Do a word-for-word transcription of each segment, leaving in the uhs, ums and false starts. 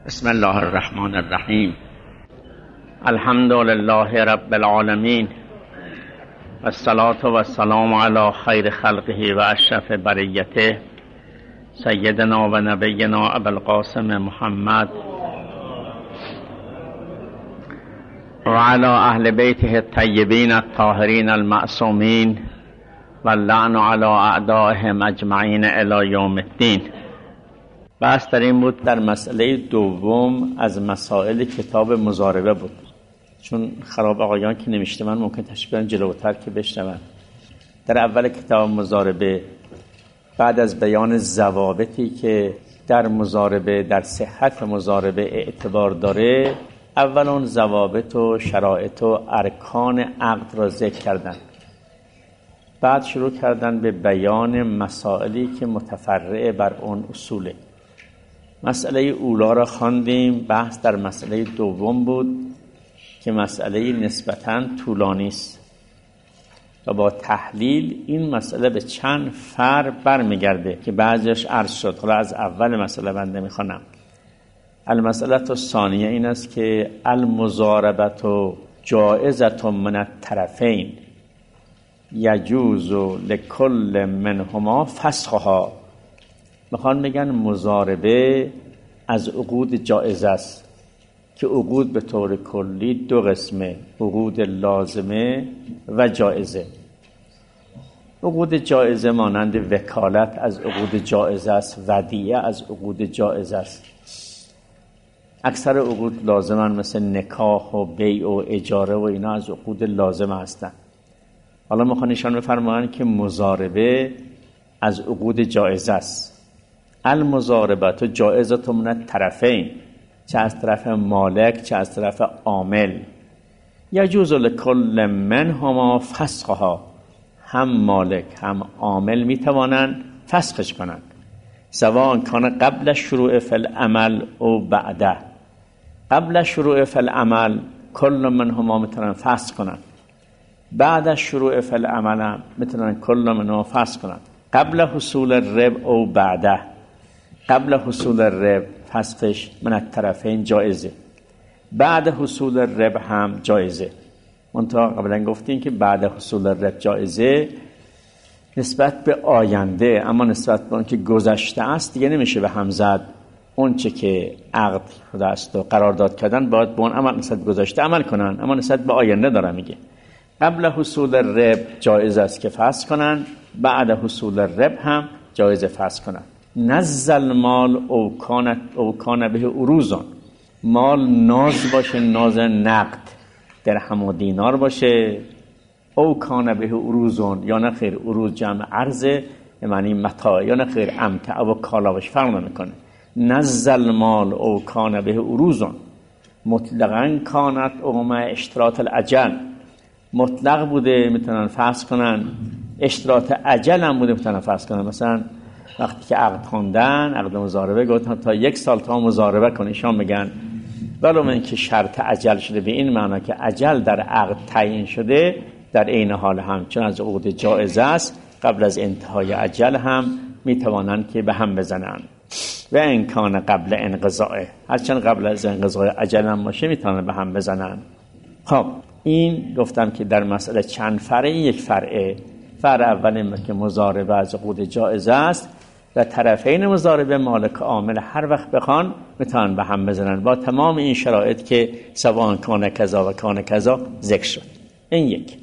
بسم الله الرحمن الرحیم. الحمد لله رب العالمین و الصلاة و السلام علی خیر خلقه و اشرف بریته سیدنا و نبینا ابو القاسم محمد و علی اهل بیته الطیبین الطاهرین المعصومین و اللعن علی اعدائهم اجمعین الی یوم الدین. بحث در این بود، در مسئله دوم از مسائل کتاب مضاربه بود، چون خراب آقایان که نمیشته من ممکن تشریف بیارن جلوتر که بشنون. در اول کتاب مضاربه بعد از بیان ضوابطی که در مضاربه در صحت مضاربه اعتبار داره، اول اون ضوابط و شرایط و ارکان عقد را ذکر کردن، بعد شروع کردن به بیان مسائلی که متفرع بر اون اصوله. مسئله اولا را خواندیم، بحث در مسئله دوم بود که مسئله نسبتاً طولانی است و با تحلیل این مسئله به چند فرع برمیگرده که بعضیش عرض شد. حالا از اول مسئله بنده میخوانم. المسئله الثانیه این است که المضاربه جائزه من الطرفین یجوز لکل منهما فسخها. میخوان بگن مضاربه از عقود جائزه است که عقود به طور کلی دو قسمه، عقود لازمه و جائزه. عقود جائزه مانند وکالت از عقود جائزه است، ودیعه از عقود جائزه است. اکثر عقود لازمن مثل نکاح و بیع و اجاره و اینا از عقود لازمه هستند. حالا میخوان نشان بفرمایند که مضاربه از عقود جائزه است. المضاربه جائزه من الطرفین، چه از طرف مالک چه از طرف عامل. یجوز لکل منهما فسخها، هم مالک هم عامل میتوانند فسخش کنند، سواء کان قبل شروع فی العمل او بعده. قبل شروع فی العمل کل منهما میتونن فسخ کنند، بعد شروع فی العمل میتونن کل منهما فسخ کنند. قبل حصول الربح او بعده، قبل حصول الربح فسخش من الطرفین جایزه، بعد حصول الربح هم جایزه. منتها قبلا گفتیم که بعد حصول الربح جایزه نسبت به آینده، اما نسبت به اون که گذشته است دیگه نمیشه به هم زد. اون چه که عقد شده است و قرارداد کردن باید به اون عمل نسبت به گذشته عمل کنن، اما نسبت به آینده داره میگه. قبل حصول الربح جایز است که فسخ کنن، بعد حصول الربح هم جایز فسخ کنن. نزل مال او کانت او کان به عروضان، مال ناز باشه، ناز نقد درهم و دینار باشه، او کان به عروضان یا نه خیر، عروض جمع عرضه یعنی متاع، یا نه خیر امتع و کالا باشه، فرق نمیکنه. نزل مال او کان به عروضان مطلقاً کانت او ما اشتراط الاجل، مطلق بوده میتونن فسخ کنن، اشتراط اجل هم بوده میتونن فسخ کنن. مثلا وقتی که عقد خوندن، عقد مضاربه گفتن تا یک سال تا مضاربه کن، ایشان میگن ولو من که شرط اجل شده به این معنا که اجل در عقد تعیین شده، در عین حال هم چون از عقود جائزه است قبل از انتهای اجل هم میتوانند که به هم بزنن. و امکان قبل انقضاء، هرچند قبل از انقضاء اجل هم باشه میتونن به هم بزنن. خب این گفتم که در مسئله چند فرعی، یک فرعه. فرع اول این که مضاربه از عقود جائزه است و طرفین مضاربه مالک و عامل هر وقت بخوان میتونن به هم بزنن با تمام این شرایط که سواء کان کذا و کان کذا ذکر شد. این یک.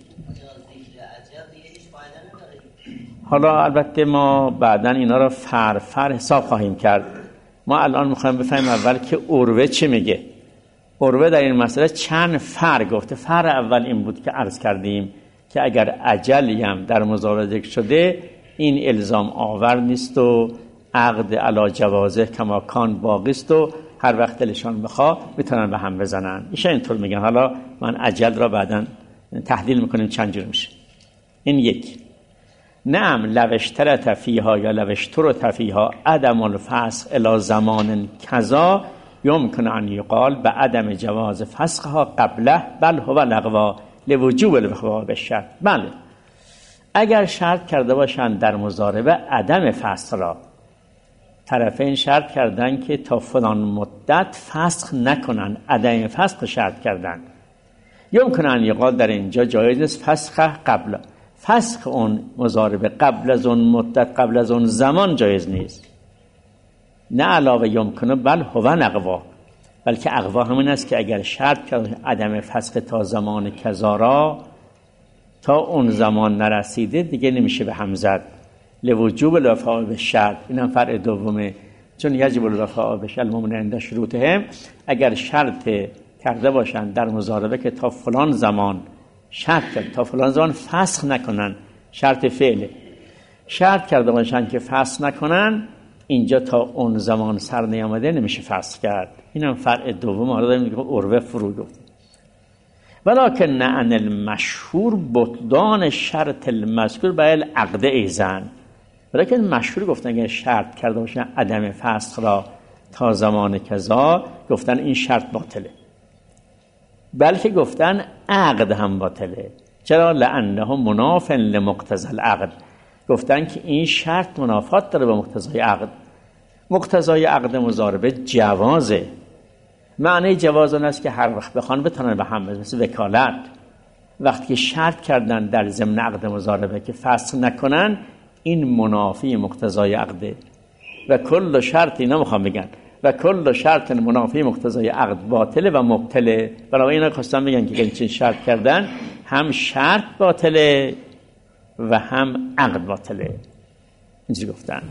حالا البته ما بعداً اینا رو فر فر حساب خواهیم کرد. ما الان میخوایم بفهمیم اول که عروه چه میگه. عروه در این مسئله چند فرع گفته. فرع اول این بود که عرض کردیم که اگر اجلی هم در مضاربه ذکر شده این الزام آور نیست و عقد علی جوازه کما کان باقی است و هر وقت دلشان بخواد میتونن به هم بزنن. ایشون اینطور میگن. حالا من اجل را بعداً تحلیل میکنیم چند جور میشه. این یک. نعم لو اشترط فیها یا لو اشترط فیها عدم الفسخ الی زمان کذا یمکن ان یقال به عدم جواز فسخها قبله بل هو لغوا لوجوب الوقوع بالشرط. بله، اگر شرط کرده باشند در مضاربه عدم فسخ را طرفین شرط کردن که تا فلان مدت فسخ نکنن، عدم فسخ شرط کردن. یمکنن یقال در اینجا جایز است فسخ قبل، فسخ اون مضاربه قبل از اون مدت، قبل از اون زمان جایز نیست. نه علاوه یمکنه بل هو اقوا، بلکه اقوا همین است که اگر شرط کرد عدم فسخ تا زمان کذا تا اون زمان نرسیده دیگه نمیشه به هم زد. لوجوب الوفاء به شرط، اینم فرع دومه، چون یجب الوفاء به شرط المؤمن عند شروطهم. اگر شرط کرده باشن در مضاربه که تا فلان زمان شرط کرد، تا فلان زمان فسخ نکنن، شرط فعله، شرط کرده باشن که فسخ نکنن، اینجا تا اون زمان سر نیامده نمیشه فسخ کرد. اینم فرع دوم. حالا داریم میگه عروه فرو گفت ولکن عن المشهور بطلان شرط المذکور بل عقد ایزن. ولکن مشهور گفتن اگه شرط کرده باشن عدم فسخ را تا زمان کذا، گفتن این شرط باطله، بلکه گفتن عقد هم باطله. چرا؟ لانه مناف لمقتضی العقد، گفتن که این شرط منافات داره با مقتضای عقد. مقتضای عقد مضاربه جوازه، معنی جواز اون است که هر وقت بخوان بتونن به هم، مثل وکالت. وقتی که شرط کردن در ضمن عقد مضاربه که فسخ نکنن، این منافی مقتضای عقده. و کل شرط، اینا میخوام بگن و کل شرط منافی مقتضای عقد باطله و مبطله. برای اینا خواستم بگن که این شرط کردن هم شرط باطله و هم عقد باطله. اینجوری گفتن.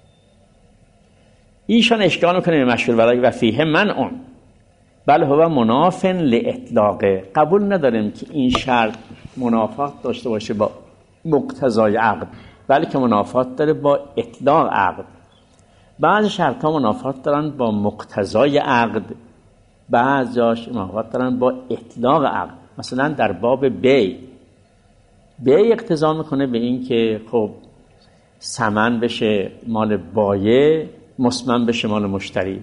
ایشان اشکال میکنه به مشهور برای و فیه من اون بل هو مناف لاطلاقه. قبول نداریم که این شرط منافات داشته باشه با مقتضای عقد، بلکه منافات داره با اطلاق عقد. بعضی شرط ها منافات دارن با مقتضای عقد، بعضیاش منافات دارن با اطلاق عقد. مثلا در باب بی بی اقتضا میکنه به این که خب ثمن بشه مال بایع، مسمن بشه مال مشتری.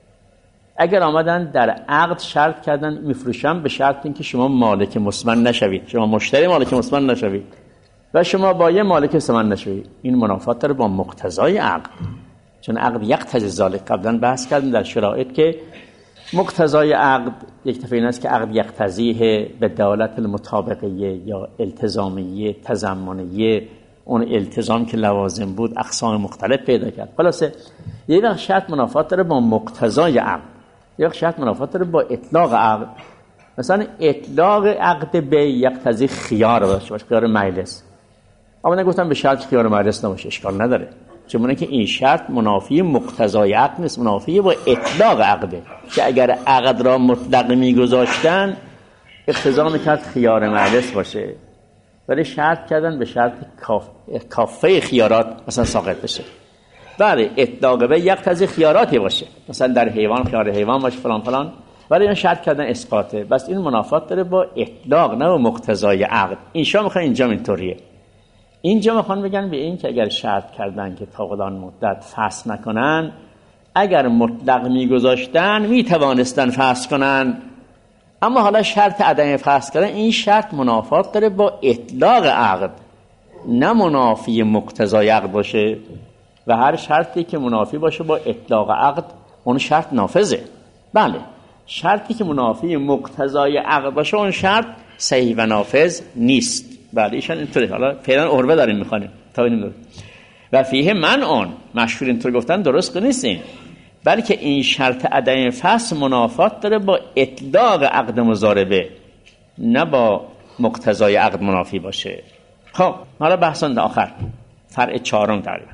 اگر آمدن در عقد شرط کردن میفروشم به شرط اینکه شما مالک مسمن نشوید، شما مشتری مالک مسمن نشوید و شما بایع مالک ثمن نشوید، این منافات داره با مقتضای عقد، چون عقد یقتضی ذلک. قبلا بحث کردیم در شرایط که مقتضای عقد یک دفعه این است که عقد یقتضیه به دلالت المطابقیه یا التزامیه تضمنیه، اون التزام که لوازم بود اقسام مختلف پیدا کرد. خلاصه یه وقت شرط منافات داره با مقتضای عقد، یه وقت شرط منافات داره با اطلاق عقد. مثلا اطلاق عقد به یقتضی خیار باشه، خیار مجلس. اما نگفتم به شرط خیار مجلس نباشه، اشکال نداره، چون که این شرط منافی مقتضای عقد نیست، منافی با اطلاق عقده، که اگر عقد را مطلق میگذاشتن اقتضا میکرد خیار مجلس باشه، ولی شرط کردن به شرط کاف... کافه خیارات مثلا ساقط بشه. بله اطلاق به یقتضی خیاراتی باشه، مثلا در حیوان خیار حیوان باشه فلان فلان، ولی این شرط کردن اسقاطه. بس این منافات داره با اطلاق نه با مقتضای عقد. اینجا میخوان اینجا اینطوریه. اینجا میخوان بگن به این که اگر شرط کردن که تا فلان مدت فسخ نکنن، اگر مطلق میگذاشتن میتوانستن فسخ کنن، اما حالا شرط عدم فسخ کردن این شرط منافات داره با اطلاق عقد، نه منافی مقتضای عقد باشه. و هر شرطی که منافی باشه با اطلاق عقد اون شرط نافذه. بله شرطی که منافی مقتضای عقد باشه اون شرط صحیح و نافذ نیست. بله ایشان اینطوری. حالا فعلا عروه داریم میخوانیم تا ببینیم. و فیه من اون مشهور اینطور گفتن درست نیست این، بلکه این شرط عدم فسخ منافات داره با اطلاق عقد مضاربه، نه با مقتضای عقد منافی باشه. خب حالا بحثان آخر فرع چهارم تقریبا.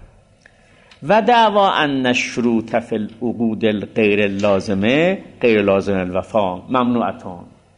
و دعوا ان الشروط فی العقود الغیر لازمه غیر لازم الوفا ممنوعتون.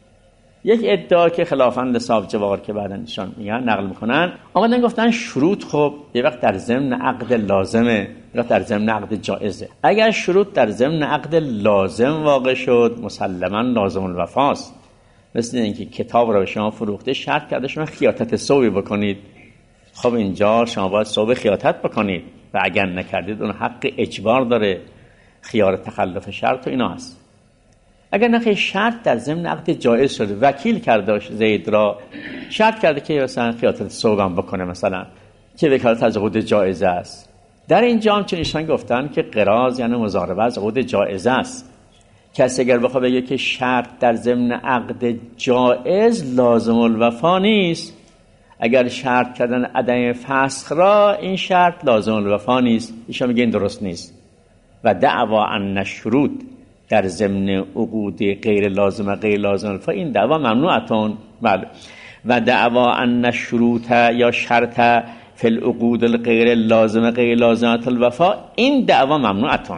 یک ادعا که خلافاً لصاحب جواهر که بعداً نشان میگن نقل میکنن، آمدن گفتن شروط خب یه وقت در ضمن عقد لازمه، یه وقت در ضمن عقد جائزه. اگر شروط در ضمن عقد لازم واقع شد مسلماً لازم الوفاست. مثل اینکه کتاب را به شما فروخته شرط کرده شما خیاطت ثوبی بکنید، خب اینجا شما باید ثوب خیاطت بکنید و اگر نکردید اون حق اجبار داره، خیار تخلف شرط و اینا هست. اگر نخی شرط در ضمن عقد جایز شده، وکیل کرده زید را شرط کرده که مثلا خیاطت ثوبم بکنه، مثلا که وکالت از عقود جایز است، در اینجا هم چون ایشان گفتن که قراض یعنی مضاربه از عقود جایزه است. کسی اگر بخواد بگه که شرط در ضمن عقد جایز لازم الوفا نیست، اگر شرط کردن عدم فسخ را این شرط لازم الوفا نیست، ایشان میگه این درست نیست. و دعوا ان الشروط در ضمن عقود غیر لازمه غیر لازم الوفا، این دعوا ممنوعتون. بله. و دعوا ان الشروط یا شرط فی العقود الغیر لازمه غیر لازمه الوفا، این دعوا ممنوعتون،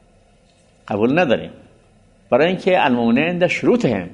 قبول نداریم. برای اینکه المؤمنون عند شروطهم،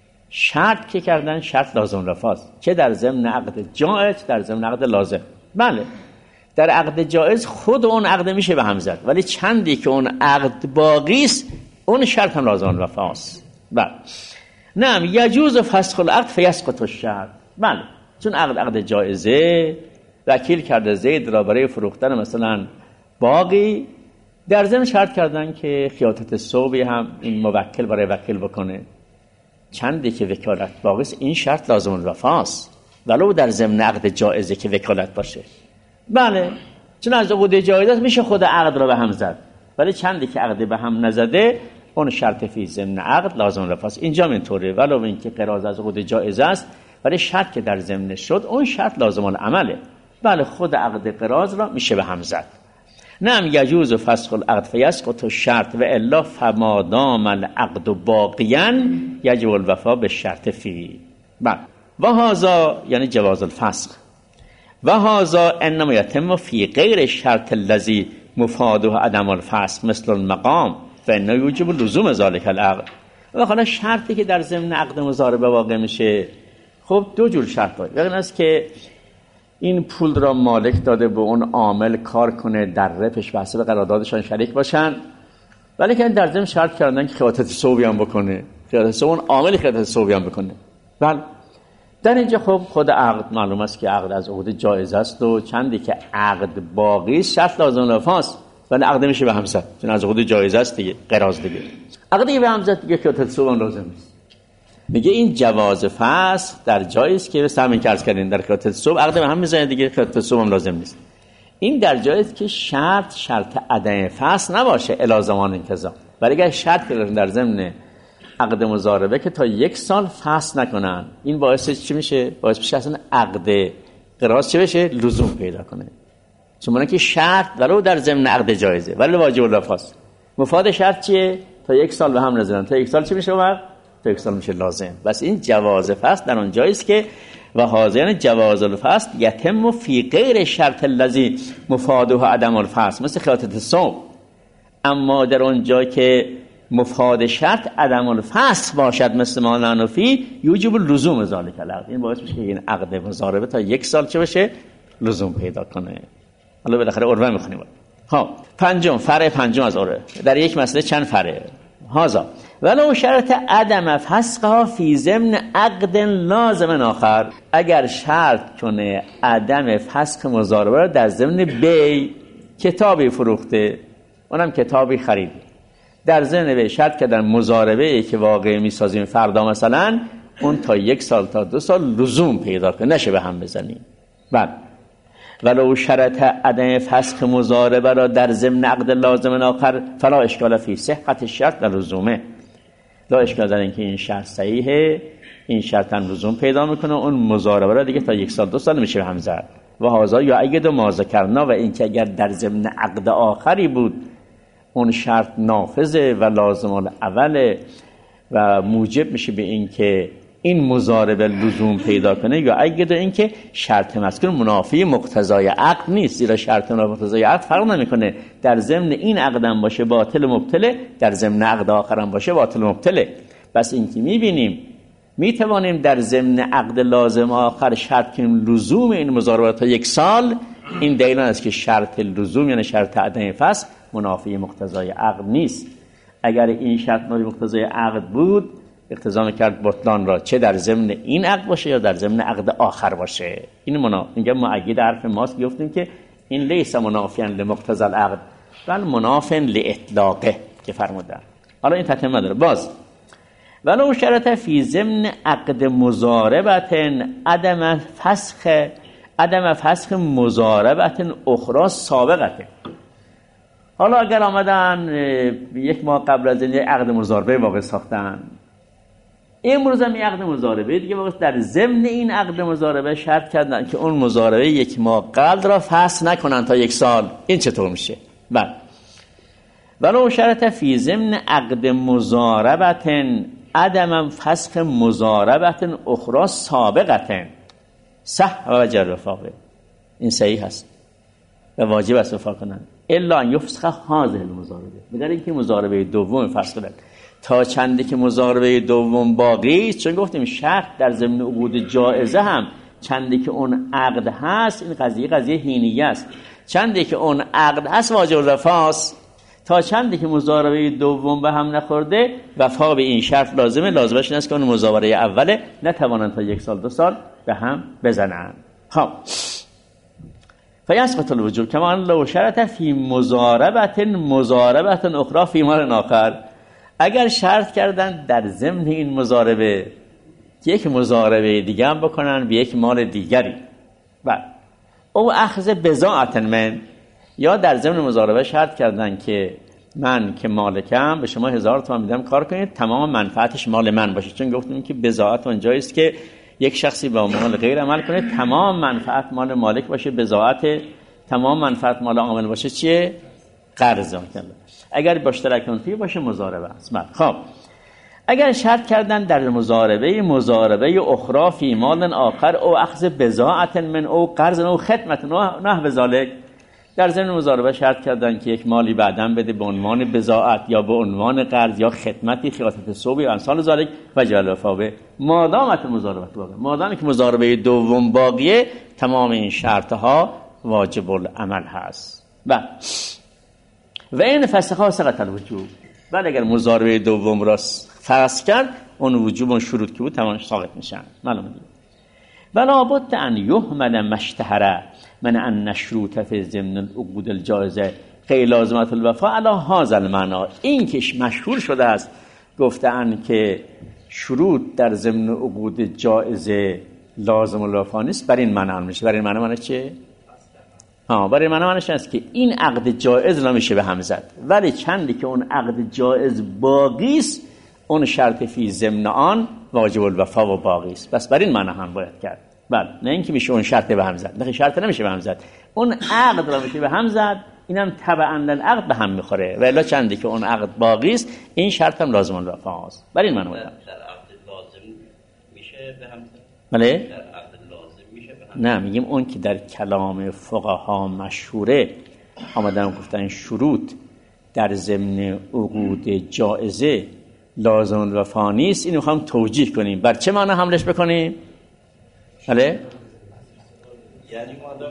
شرط که کردن شرط لازم الوفاست، چه در ضمن عقد جایز در ضمن عقد لازم. بله در عقد جایز خود اون عقد میشه به هم زد، ولی چندی که اون عقد باقی است اون شرط هم لازم الوفاست. بله. نعم یجوز فسخ العقد فیسقط الشرط. بله چون عقد عقد جایزه، وکیل کرده زید را برای فروختن مثلا باقی، در ضمن شرط کردن که خیاطت صوبی هم این موکل برای وکیل بکنه، چندی که وکالت باقی است این شرط لازم الوفاست ولو در ضمن عقد جایزه که وکالت باشه. بله چون از عقود جایزه میشه خود عقد را به هم زد، ولی چندی که عقد به هم نزده اون شرط فی ضمن عقد لازم الوفاست. اینجا اینطوره، ولو اینکه قراض از عقود جایزه است ولی شرط که در ضمن شد اون شرط لازم العمله. بله خود عقد قراض را میشه به هم زد. نعم یجوز فسخ العقد فیسقط الشرط و الا فما دام العقد باقیا یجب الوفا بالشرط فیه. بله و هذا یعنی جواز الفسخ، و هذا انما یتم فی غیر الشرط الذی مفاده عدم الفسخ مثل المقام فانه یوجب لزوم ذلك العقد. و حالا شرطی که در ضمن عقد مضاربه واقع میشه، خب دو جور شرط داره. یکی است که این پول را مالک داده به اون عامل کار کنه در پیش به حسب قراردادشان شریک باشن، ولی که در ضمن شرط کردن که خیاطت صوبی هم بکنه، خیاطت صوب اون عامل خیاطت صوبی هم بکنه. بله در اینجا خب خود عقد معلوم است که عقد از عقود جایز است و چندی که عقد باقی است شرط لازم الوفاست، ولی عقد میشه به هم زد چون از عقود جایز است دیگه، قراض دیگه. عقدی به هم زد دیگه خیاطت صوب هم لازم نیست. میگه این جواز فسخ در جایی است که همین که عرض کردین در خیاطت صوب عقد به هم میزنه دیگه، خیاطت صوب هم لازم نیست. این در جایی است که شرط شرط عدم فسخ نباشه الی زمان انقضا، ولی اگر شرط کردن در ضمن عقد مضاربه که تا یک سال فسخ نکنن، این باعث چی میشه؟ باعث میشه اصلا عقد قراض چه بشه؟ لزوم پیدا کنه. چون که شرط ولو در ضمن عقد جایزه ولی واجب الوفاست. مفاد شرط چیه؟ تا یک سال به هم نزنن، تا یک سال چی میشه وقت؟ تا یک سال میشه لازم. بس این جواز فسخ در اون جاییست که و حاضرین جواز الفسخ یتم فی غیر شرط الذی مفاده عدم الفسخ مثل خیاطت صوب، اما در اون جایی که مفاد شرط عدم الفسخ باشد مثل ما نانفی یوجب لزوم ذالک العقد. این باعث میشه که این عقد مضاربه تا یک سال چه بشه؟ لزوم پیدا کنه. حالا بالاخره عرفه میخونیم. ها پنجم، فرع پنجم از عرفه. در یک مسئله چند فرع؟ هازا ولو شرط عدم فسخها فی ضمن عقد لازم آخر، اگر شرط کنه عدم فسخ مضاربه را در ضمن بی، کتابی فروخته اونم کتابی خرید، در ضمن بی شرط که در مضاربه که واقع میسازیم فردا مثلا اون تا یک سال تا دو سال لزوم پیدا کنه نشه به هم بزنیم. بعد ولو شرط عدم فسخ مضاربه را در ضمن عقد لازم آخر فلا اشکال فی صحت الشرط و لزومه، لا اشکال در اینکه این شرط صحیحه، این شرط هم لزوم پیدا میکنه، اون مضاربه را دیگه تا یک سال دو سال میشه به هم زد. و هذا یا اگه ما ذکرنا و اینکه اگر در ضمن عقد آخری بود اون شرط نافذه و لازم الاوله و موجب میشه به اینکه این مضاربه لزوم پیدا کنه، یا اگه در اینکه شرط مذکور منافی مقتضای عقد نیست، زیرا شرط مقتضای عقد فرق نمیکنه، در ضمن این عقدم باشه باطل مبطله، در ضمن عقد آخرم باشه باطل مبطله. بس اینکه میبینیم میتوانیم در ضمن عقد لازم آخر شرط کنیم لزوم این مضاربه تا یک سال، این دلیل است که شرط لزوم یعنی شرط عدم فسخ منافی مقتضای عقد نیست. اگر این شرط منافی مقتضای عقد بود اقتضا می‌کرد بطلان را، چه در ضمن این عقد باشه یا در ضمن عقد آخر باشه. این منا میگه مؤید حرف ماست، گفتیم که این لیس منافیاً لمقتضى العقد بل منافٍ لاطلاقه که فرمودن. حالا این تتمه داره باز ولو شرط فی ضمن عقد مضاربت عدم فسخ عدم فسخ مضاربت اخرى سابقته. حالا اگر آمدن یک ماه قبل از این عقد مضاربه واقع ساختن، امروز هم این عقد مضاربه دیگه واقع در ضمن این عقد مضاربه شرط کردن که اون مضاربه یک ماه قبل را فسخ نکنن تا یک سال. این چطور میشه؟ بله، ولو شرط فی ضمن عقد مضاربت عدم فسخ مضاربت اخرى سابقت صح و وجه رفاقه. این صحیح هست و واجب است وفا کنن الا ان یفسخ هذه المضاربه، مگر اینکه مضاربه دوم فسخ کنن تا چندی که مضاربه دوم باقی است. چون گفتیم شرط در ضمن عقود جائزه هم چندی که اون عقد هست، این قضیه قضیه حینیه است. چندی که اون عقد هست واجب الوفاست، تا چندی که مضاربه دوم به هم نخورده وفا به این شرط لازمه. لازمش این است که اون مضاربه اوله نتوانند تا یک سال دو سال به هم بزنن. خب فیسقط الوجوب کما ان لو شرط فی مضاربت مضاربت اخرى فی مال آخر. اگر شرط کردن در ضمن این مضاربه یک مضاربه دیگه هم بکنن به یک مال دیگری، بعد او اخذ بضاعت من، یا در ضمن مضاربه شرط کردن که من که مالکم به شما هزار تومان میدم کار کنید، تمام منفعتش مال من باشه. چون گفتیم که بضاعت اونجایی است که یک شخصی با مال غیر عمل کنه، تمام منفعت مال مالک باشه. بضاعت تمام منفعت مال عامل باشه چیه؟ قرض. اگر باشترکان فی باشه مضاربه است. خب اگر شرط کردن در مضاربه مضاربه اخرى فی مال آخر او اخذ بضاعت من او قرض او خدمت نحو ذلک، در ضمن مضاربه شرط کردن که یک مالی بعداً بده به عنوان بضاعت یا به عنوان قرض یا خدمتی خیاطت ثوب یا امثال ذلک و جعل وفا به مادامت مضاربه باقی. مادامی که مضاربه دوم باقیه تمام این شرط ها واجب العمل هست. و و این فسخ سقط الوجوب، بعد اگر مضاربه دوم را فسخ کرد اون وجوب اون شروط که بود تمام ساقط میشن. معلومه ولا بد ان یهمل مشتهره من ان نشروط فی ضمن العقود الجائزه غیر لازمه الوفا علی هذا المعنی. این که مشهور شده است گفتن که شروط در ضمن عقود جائزه لازم الوفا نیست، برای این معنی میشه. برای این معنی معنی چه؟ ها برای معنی معنیش است که این عقد جائز نمیشه به هم زد، ولی چندی که اون عقد جائز باقی است اون شرط فی ضمن آن واجب الوفا و باقی است. بس برای این معنی هم باید کرد. بله، نه اینکه میشه اون شرط به هم زد. نه شرط نمیشه به هم زد، اون عقد را میشه به هم زد، اینم تبعا للعقد به هم میخوره. و الا چندی که اون عقد باقی است این شرط هم لازم الوفا است. برای این معنی باید. در عقد لازم میشه به هم زد. بله؟ در عقد لازم میشه به هم. نه میگیم اون که در کلام فقها مشهوره آمدن گفتن شروط در ضمن عقود جائزه لازم الوفا نیست، اینو میخوام توجیه کنیم. بر چه معنی حملش بکنیم؟ بله؟ یعنی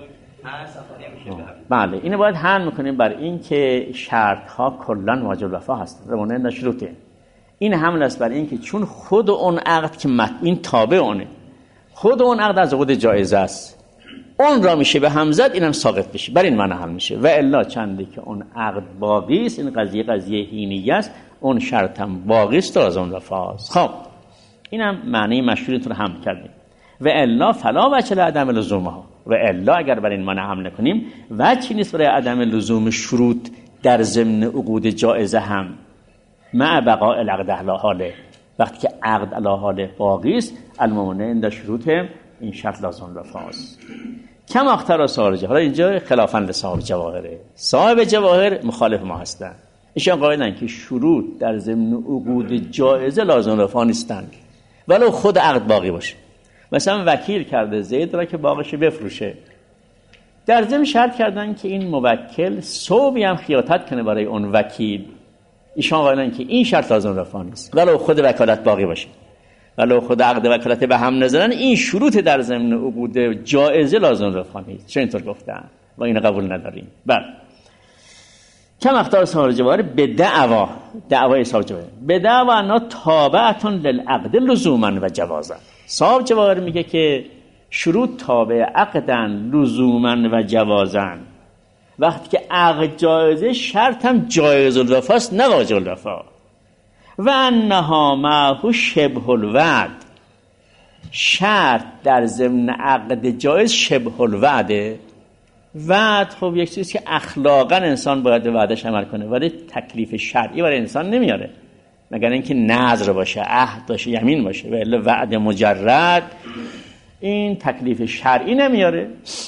بله اینو باید حمل میکنیم بر این که شرط ها کلن واجب الوفا هستند. رمونه نشروطه. این حمل است بر این که چون خود اون عقد که مت... این تابع اونه، خود اون عقد از عقود جایزه است، اون را میشه به هم زد، اینم ساقط بشه. بر این معنی حمل میشه. و الا چندی که اون عقد باقی است، این قضیه قضیه حینیه است، اون شرط هم باقی است، لازم الوفا است. خب اینم معنی مشهورتون حمل کردیم. و الا فلا وجه لعدم لزومها. و الا اگر بر این معنی حمل کنیم وجهی نیست برای عدم لزوم شروط در ضمن عقود جائزه هم مع بقاء العقد علی حاله. وقتی که عقد علی حاله باقی است الممانع عند شروط این شرط لازم الوفا است. کم اختر صاحب جواهر، حالا اینجا خلافاً لصاحب جواهره. صاحب جواهر مخالف ما هستند. ایشان قائلن که شروط در ضمن عقود جائزه لازم الوفا نیستند ولو خود عقد باقی باشه. مثلا وکیل کرده زید را که باقیش بفروشه، در ضمن شرط کردن که این موکل ثوبی هم خیاطت کنه برای اون وکیل. ایشان قائلن که این شرط لازم الوفا نیست ولو خود وکالت باقی باشه، ولو خود عقد وکالت به هم نزدن این شروط در ضمن عقود جائزه لازم الوفا نیست. چه اینطور گفتن و این قبول نداریم. بله کم اختار صاحب جواهر به دعوا، دعوای صاحب جواهر به دعوا انا تابعتون للعقد لزوما و جوازا. صاحب جواهر میگه که شروط تابع عقدن لزوما و جوازا. وقتی که عقد جایزه شرط هم جایز الوفاست نه واجب الوفا. و انها معه شبه الوعد، شرط در ضمن عقد جایز شبه الوعده. وعد خب یک چیزی که اخلاقا انسان باید به وعدش عمل کنه، ولی تکلیف شرعی برای انسان نمیاره مگر اینکه نذر باشه، عهد باشه، یمین باشه. و الا وعد مجرد این تکلیف شرعی نمیاره.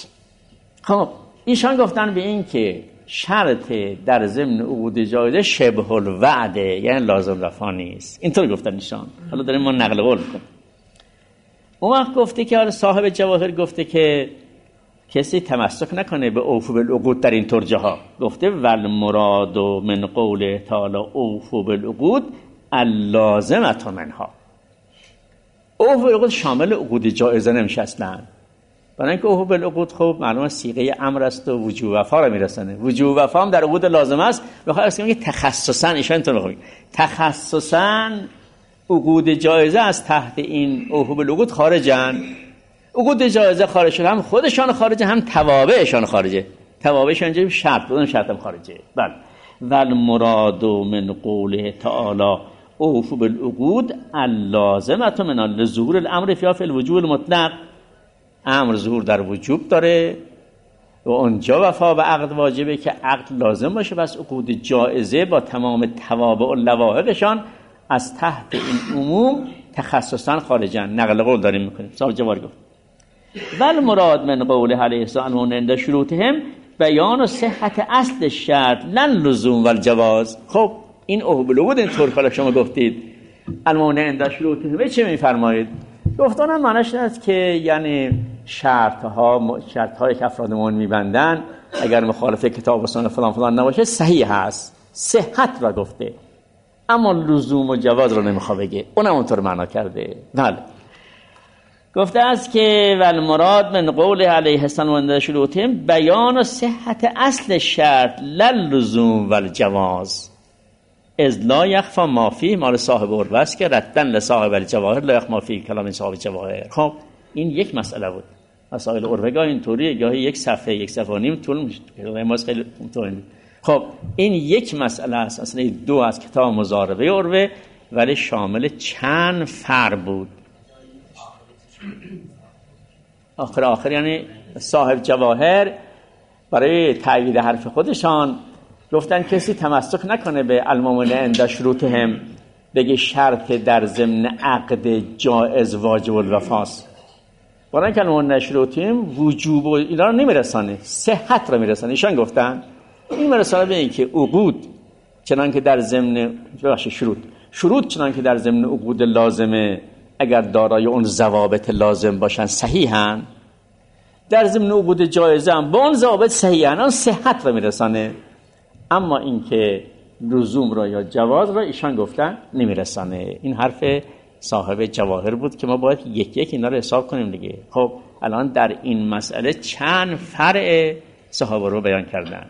خب ایشان گفتن به این که شرط در ضمن عقود جایزه شبه الوعده، یعنی لازم وفا نیست. اینطور گفتن ایشان. حالا داریم ما نقل قول میکنیم. اون وقت گفته که حالا صاحب جواهر گفته که کسی تمسک نکنه به اوفو بالعقود در این طور جاها. گفته ول مراد من قوله تعالی اوفو بالعقود اللازمه منها. اوفو بالعقود شامل عقود جایزه نمیشه اصلا، برای اینکه اوفو بالعقود خب معلومه صیغه امر است و وجوب وفا را میرسونه. وجوب وفا هم در عقود لازمه است. بخاطر اینکه تخصصا ایشان اینطور میگه، تخصصا عقود جایزه از تحت این اوفو بالعقود خارجن. عقود جایزه خارج شده، هم خودشان خارجه، هم توابعشان خارجه. توابعشان اینجا شرط بودن، شرط هم خارجه. بله. ول مراد من قوله تعالی اوفو بالعقود اللازمه من لظهور الامر فی الوجوب المطلق. امر ظهور در وجوب داره و اونجا وفا به عقد واجبه که عقد لازم باشه. بس عقود جایزه با تمام توابع و لواحقشان از تحت این عموم تخصصا خارجن. نقل قول داریم میکنیم. صاحب جوار گفت ول مراد من قوله علیه السلام عند شروطهم بیان و صحت اصل شرط لن لزوم و الجواز. خب این اوفو بالعقود این طور که شما گفتید المانع عند شروطهم چه میفرمایید؟ گفتن معنیش است که یعنی شرط ها شرط هایی که افراد مؤمن میبندن اگر مخالف کتاب و سنت فلان فلان نباشه صحیح هست، صحت را گفته، اما لزوم و جواز را نمیخواد بگه. اونم اونطور معنا کرده. بله. گفته است که ول مراد من قوله علیه السلام عند شروطهم بیان و صحت اصل شرط لن لزوم و الجواز از لا یخفی ما فیه مال صاحب عروه است که ردن لصاحب الجواهر لا یخفی ما فیه کلام صاحب جواهر. خب این یک مسئله بود. مسائل عروه گاه اینطوریه، گاهی یک صفحه یک صفحه و نیم طول میشه. خیلی طول. خب این یک مسئله است. اصلا دو از کتاب مضاربه عروه، ولی شامل چند فرع بود. آخر آخر یعنی صاحب جواهر برای تأیید حرف خودشان گفتن کسی تمسک نکنه به المؤمن عند شروطهم، بگه شرط در ضمن عقد جائز واجب الوفاست. برای اینکه المؤمن شروطهم وجوب و اینا رو نمیرسانه، صحت رو میرسانه. ایشان گفتن این مرسانه به این که عقود چنان که در ضمن بخش شروط شروط چنان که در ضمن عقود لازمه اگر دارای اون ضوابط لازم باشن صحیحن، در ضمن عقود جایزه هم با اون ضوابط صحیحن، اون صحت رو میرسانه. اما این که لزوم را یا جواز را ایشان گفتن نمیرسانه. این حرف صاحب جواهر بود که ما باید یک یک اینا رو حساب کنیم دیگه. خب الان در این مسئله چند فرع صحابه رو بیان کردن.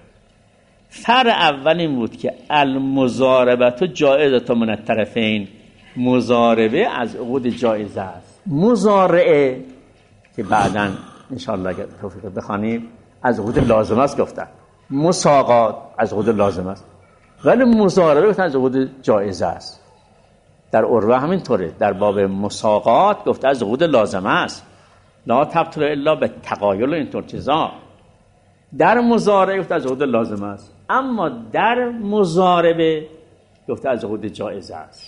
فرع اول این بود که المضاربه جایزه من الطرفین، مضاربه از عقود جایزه است. مضارعه که بعداً انشاءالله اگر توفیق بخوانیم از عقود لازم است گفتن، مساقات از عقود لازم است، ولی مضاربه گفتن از عقود جایزه است. در عروه همین طوره. در باب مساقات گفته از عقود لازم است، لا تبطل الا به تقایل و اینطور چیزا. در مضاربه گفته از عقود لازم است، اما در مضاربه گفته از عقود جایزه است.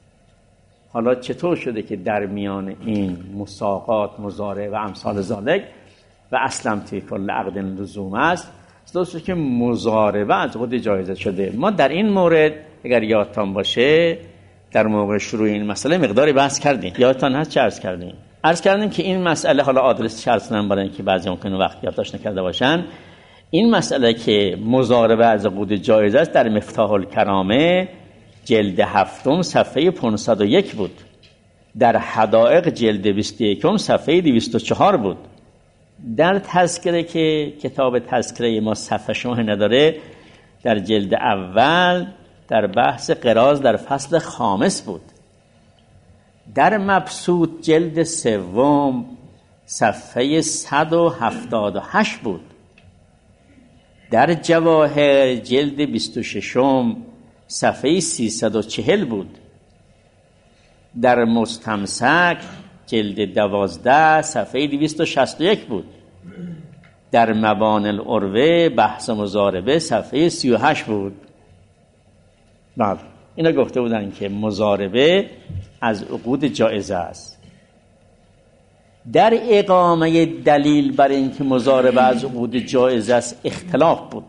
حالا چطور شده که در میان این مساقات، مضاربه و امثال ذالک و اصلا توی کل عقد لزوم است، درسته که مضاربه از عقود جایزه شده. ما در این مورد اگر یادتان باشه در موقع شروع این مسئله مقداری بحث کردیم. یادتان هست چه عرض کردیم؟ عرض کردیم که این مسئله، حالا آدرس چرس نم برای اینکه بعضی ممکنه وقت یادداشت نکرده باشن، این مسئله که مضاربه از عقود جایزه است در مفتاح الکرامه جلد هفتم صفحه پانصد و یک بود. در حدائق جلد بیست و یک صفحه دویست و چهار بود. در تذکره که کتاب تذکره ما صفحه شماره نداره، در جلد اول در بحث قراض در فصل خامس بود. در مبسوط جلد سوم صفحه صد و هفتاد و هشت بود. در جواهر جلد بیست و شش صفحه سیصد و چهل بود. در مستمسک جلد دوازده صفحه دویست و شصت و یک بود. در مبانی العروه بحث مضاربه صفحه سی و هشت بود. بله اینا گفته بودن که مضاربه از عقود جایزه است. در اقامه دلیل بر اینکه مضاربه از عقود جایزه است اختلاف بود.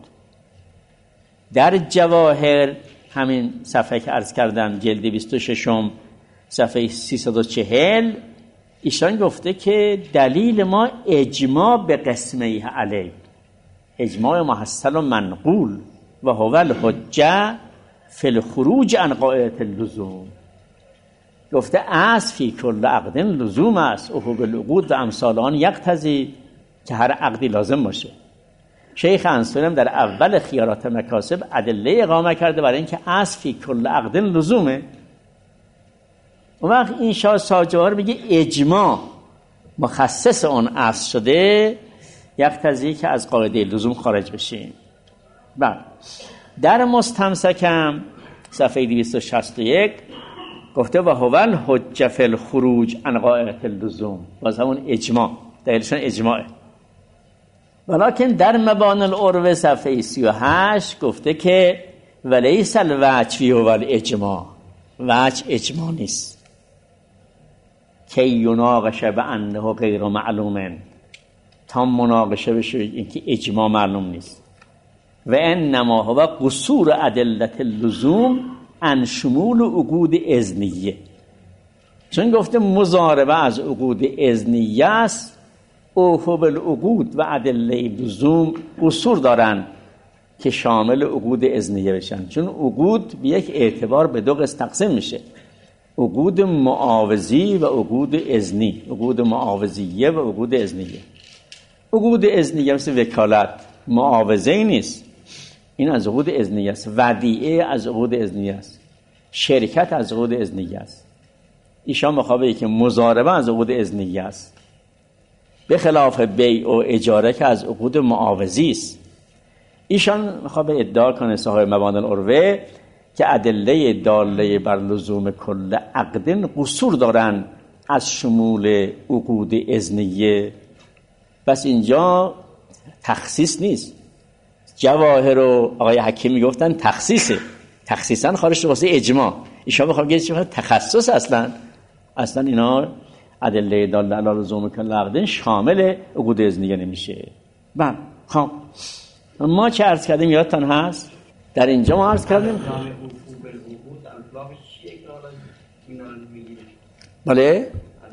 در جواهر همین صفحه که عرض کردم جلد بیست و شش صفحه سیصد و چهل ایشان گفته که دلیل ما اجماع به قسمه علیه، اجماع محصل و منقول و هو الحجه فی الخروج عن قاعده اللزوم. گفته اصل فی کل عقد لزوم است و هو بالعقود و امثال آن یقتضی که هر عقدی لازم باشه. شیخ انصاری در اول خیارات مکاسب ادله اقامه کرده برای اینکه اصل فی کل عقد لزومه. اون وقت این شاه ساجوار میگه اجماع مخصص اون اصل شده یقتضی که از قاعده لزوم خارج بشیم. بعد در مستمسکم صفحه دویست و شصت و یک گفته و هو الحجه فی الخروج عن قاعده اللزوم، باز همون اجماع دلیلشون اجماعه. ولیکن در مبانی العروه صفحه سی و هشت گفته که ولیس الوجه فی هو الاجماع، وجه اجماع نیست که یناقشه بانه غیر معلوم، تا مناقشه بشه اینکه اجماع معلوم نیست. و انما هو قصور ادله اللزوم عن شمول عقود اذنیه، چون گفته مضاربه از عقود اذنیه است، اوفو بالعقود و ادله لزوم قصور دارن که شامل عقود اذنیه بشن، چون عقود به یک اعتبار به دو قسم تقسیم میشه، عقود معاوضی و عقود اذنی، عقود معاوضیه و عقود اذنیه. عقود اذنیه مثل وکالت معاوضه نیست، این از عقود اذنیه است. ودیعه از عقود اذنیه است، شرکت از عقود اذنیه است. ایشان مخابه که مضاربه از عقود اذنیه است، به خلاف بیع و اجاره که از عقود معاوضی است. ایشان مخابه ادعا کنه صاحب مبانی العروه که ادله داله بر لزوم کل عقد قصور دارن از شمول عقود اذنیه. بس اینجا تخصیص نیست. جواهر و آقای حکیمی گفتن تخصیصه، تخصیصا خارج واسه اجماع. ایشان بخوام بگید چه تخصص اصلا اصلا اینا ادله داله علی لزوم کل عقد شامل عقود اذنیه نمیشه. بله خب ما چه عرض کردیم یادتان هست؟ در اینجا ما عرض کردیم بله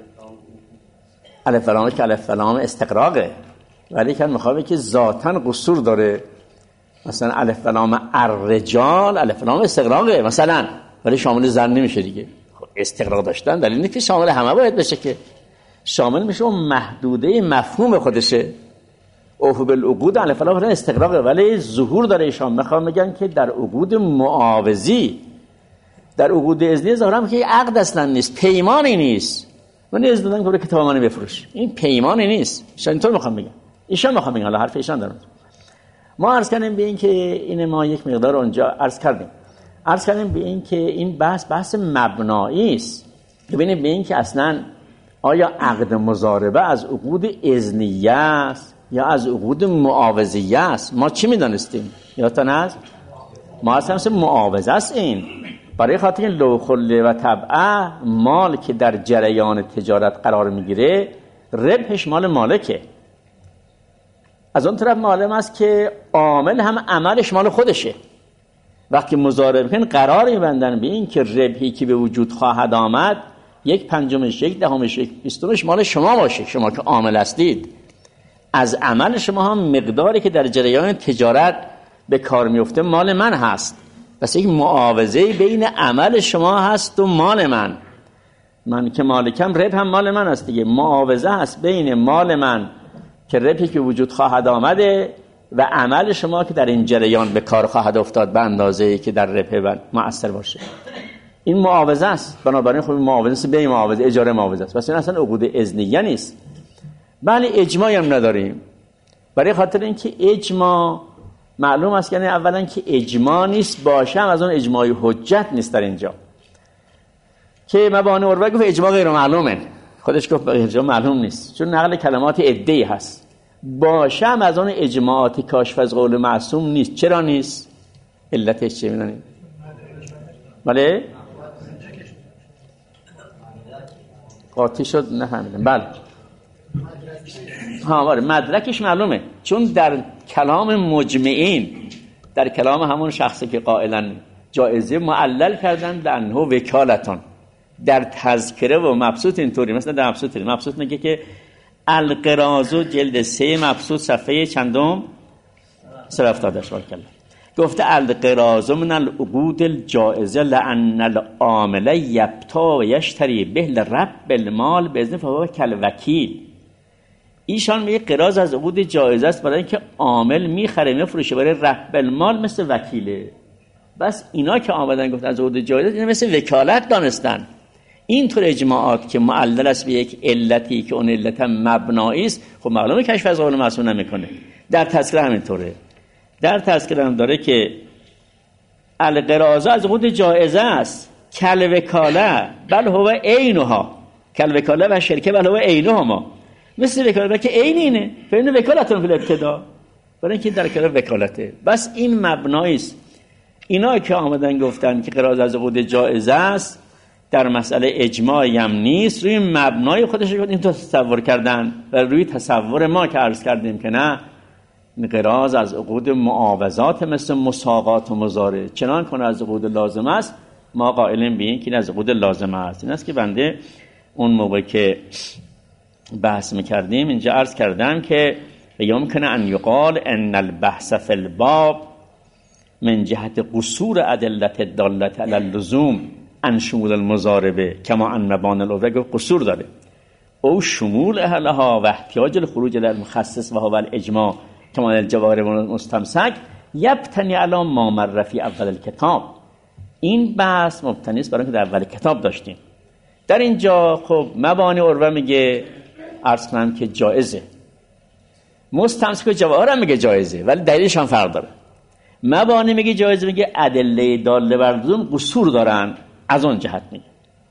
الف لام که الف لام استقراقه، ولی که میخواد که ذاتاً قصور داره. مثلا الف لام الرجال الف لام استقراقه مثلا، ولی شامل زن نمیشه دیگه. خب استقراق داشتن دلیل نیست که شامل همه باید بشه، که شامل میشه اون محدوده مفهوم خودشه. اوفو بالعقود الف لام استقراقه، ولی ظهور داره. ایشان میخوام بگن که در عقود معاوضی، در عقود اذنی ظاهرا که عقد اصلا نیست، پیمانی نیست. من از دادن که کتاب منو بفروش، این پیمانی نیست. ایشان اینطور میخوام بگن، ایشان میخوام بگن، حالا حرف ایشان دارم. ما عرض کردیم به این که این ما یک مقدار اونجا عرض کردیم عرض کردیم به این که این بحث بحث مبنایی است. ببینید به این که اصلا آیا عقد مضاربه از عقود اذنیه است یا از عقود معاوضیه است؟ ما چی میدانستیم؟ یادتان هست؟ ما اصلا معاوضه است. این برای خاطر این لو خله و تبعه مال که در جریان تجارت قرار میگیره ربحش مال مالکه. از اون طرف معلوم است که عامل هم عملش مال خودشه. وقتی مضاربه کن قرار میبندن به این که ربحی که به وجود خواهد آمد یک پنجمش، یک دهمش، یک بیستمش مال شما باشه، شما که عامل هستید. از عمل شما هم مقداری که در جریان تجارت به کار میفته مال من هست. پس یک معاوضه بین عمل شما هست و مال من. من که مالکم ربح هم مال من هست دیگه. معاوضه هست بین مال من که ربحی که وجود خواهد آمده و عمل شما که در این جریان به کار خواهد افتاد به اندازه‌ای که در ربح مؤثر باشه. این معاوضه است. بنابراین خب معاوضه است بین معاوضه، اجاره معاوضه است. پس این اصلا عقود اذنیه نیست. بله اجماعی هم نداریم. برای خاطر اینکه اجماع معلوم است، یعنی اولا که اجماع نیست باشه هم از اون اجماع حجت نیست در اینجا. که مبانی العروه گفت اجماع غیر معلومه، خودش گفت اجماع معلوم نیست، چون نقل کلمات عده‌ای هست. باشه هم از آن اجماعات کاشف از قول معصوم نیست. چرا نیست؟ علتش چه میدونید؟ بله قاطی شد نفهمیدم. بله ها بله مدرکش معلومه، چون در کلام مجمعین، در کلام همون شخصی که قائلا جایزه معلل کردن لانه وکالتون. در تذکره و مبسوط اینطوری، مثلا در مبسوط مبسوط میگه که القرازو جلد سه مبسوط صفحه چندم سر افتاده شوال کلا گفته القرازو من العقود الجائزه لان العامل یبتا و یشتری به لرب المال باذن فهو کالوکیل. ایشان میگه قراض از عقود جایزه است برای اینکه عامل میخره میفروشه برای رب المال، مثل وکیله. بس اینا که آمدن گفتن از عقود جایزه اینا مثل وکالت دانستن. اینطور اجماعات که معلل است به یک علتی که اون علت مبنایی است، خب معلومه کشف از قول معصوم نمیکنه. در تذکره همینطوره. در تذکره هم داره که القراض از عقود جایزه است کل وکاله بل هو عینها، کل وکاله و شرکه بل هو عینهما، مثل وکاله که عین اینه. فین وکالتون فی الابتدا، برای اینکه در کلام وکالته. بس این مبنایی است. اینا که آمدن گفتن که قراض از عقود جایزه است، در مسئله اجماعی هم نیست، روی مبنای خودش این تو تصور کردن و روی تصور ما که عرض کردیم که نه، قراض از عقود معاوضات مثل مساقات و مزارع چنان کنه از عقود لازم است، ما قائلیم به این که از عقود لازم است. این است که بنده اون موقع که بحث میکردیم اینجا عرض کردم که یمکن ان یقال ان البحث فی الباب من جهت قصور ادله الداله علی اللزوم ان شمول المضاربه کما ان مبان الاوله قصور داره، او شمول اهلها و احتیاج الخروج الى المخصص و هو الاجماع کما الجواهر مستمسک یبتنی علی ما مر فی اول الکتاب. این بحث مبتنی است برای اینکه در اول کتاب داشتیم. در اینجا خب مبانی عروه میگه عرض کنم که جایزه، مستمسک و جواهر هم میگه جایزه، ولی دلیلش هم فرق داره. مبانی میگه جایزه، میگه ادله داله بر لزوم قصور دارن، از اون جهت میگه.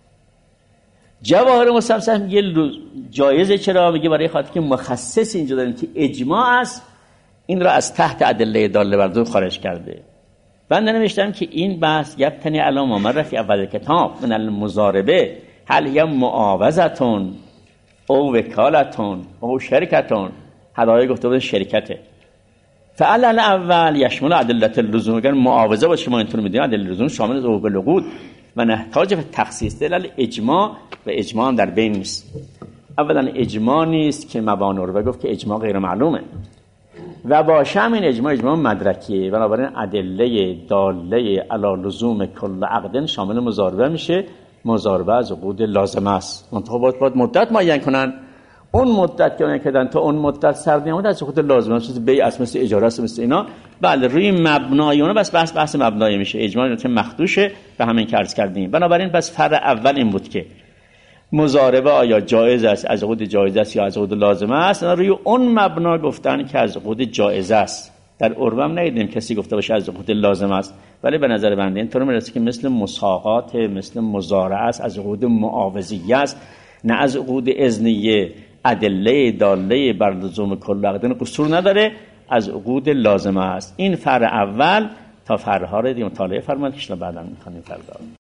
جواهر مستمسک میگه جایزه، چرا؟ میگه برای خاطر که مخصص اینجا داریم که اجماع است، این را از تحت ادله داله بر لزوم خارج کرده. بنده نوشتم که این بحث یبتنی علی ما مر فی اول کتاب من المضاربه هل هی معاوضتون او وکالتون او شرکتون، هدایای گفته بود شرکته. فعل اول یشمل ادله اللزوم، اگر معاوضه باشه ما اینطور میدونیم ادله اللزوم شامل از عقود العقود و نحتاج به تخصیص دلیل اجماع، و اجماع هم در بین نیست. اولا اجماع نیست که مبان رو گفت که اجماع غیر معلومه و باشه هم این اجماع اجماع مدرکیه، بنابراین ادله داله علی لزوم کل عقد شامل مضاربه میشه. مضاربه از عقود لازم است، منتها باید, باید مدت معین کنن. اون مدت که معین کردن تا اون مدت سر نیامد از عقود لازم است، مثل بیع است، مثل اجاره است، مثل اینا. بله روی مبنای اون بس بحث بحث مبنایی میشه. اجماع که مخدوشه به همین که عرض کردیم. بنابراین بس فرع اول این بود که مضاربه آیا جایز است، از عقود جایز است یا از عقود لازم است. روی اون مبنا گفتن که از عقود جایز است. در عرف هم ندیدیم کسی گفته باشه از عقود لازم است، ولی به نظر بنده اینطور میرسه که مثل مساقات، مثل مزارعه است، از عقود معاوضیه است، نه از عقود اذنیه. ادله داله بر لزوم کل عقدن قصور نداره، از عقود لازم است. این فرع اول. تا فرع‌ها رو مطالعه فرمایید که بعداً می‌خوانیم فردا.